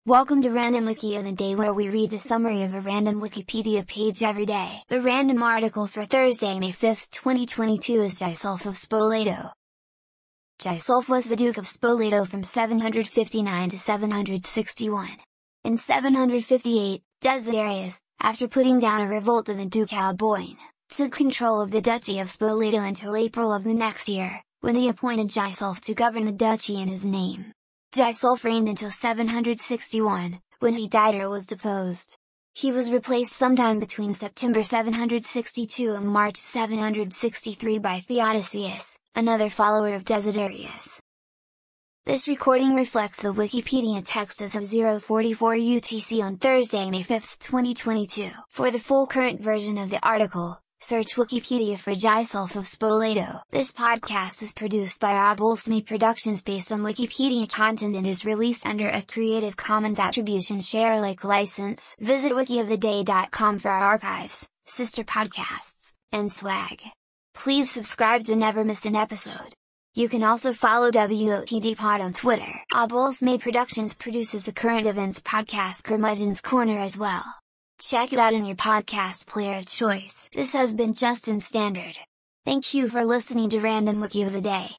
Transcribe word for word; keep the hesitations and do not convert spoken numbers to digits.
Welcome to Random Wiki of the Day, where we read the summary of a random Wikipedia page every day. The random article for Thursday, May fifth, twenty twenty-two is Gisulf of Spoleto. Gisulf was the Duke of Spoleto from seven hundred fifty-nine to seven hundred sixty-one. In seven hundred fifty-eight, Desiderius, after putting down a revolt of the Duke Alboin, took control of the Duchy of Spoleto until April of the next year, when he appointed Gisulf to govern the duchy in his name. Gisulf reigned until seven hundred sixty-one, when he died or was deposed. He was replaced sometime between September seven hundred sixty-two and March seven hundred sixty-three by Theodosius, another follower of Desiderius. This recording reflects the Wikipedia text as of zero forty-four U T C on Thursday, May fifth, twenty twenty-two. For the full current version of the article, search Wikipedia for Gisulf of Spoleto. This podcast is produced by Abolsme Productions based on Wikipedia content and is released under a Creative Commons Attribution Share Alike license. Visit wiki of the day dot com for our archives, sister podcasts, and swag. Please subscribe to never miss an episode. You can also follow W O T D Pod on Twitter. Abolsme Productions produces the current events podcast Curmudgeon's Corner as well. Check it out in your podcast player of choice. This has been Justin Standard. Thank you for listening to Random Wiki of the Day.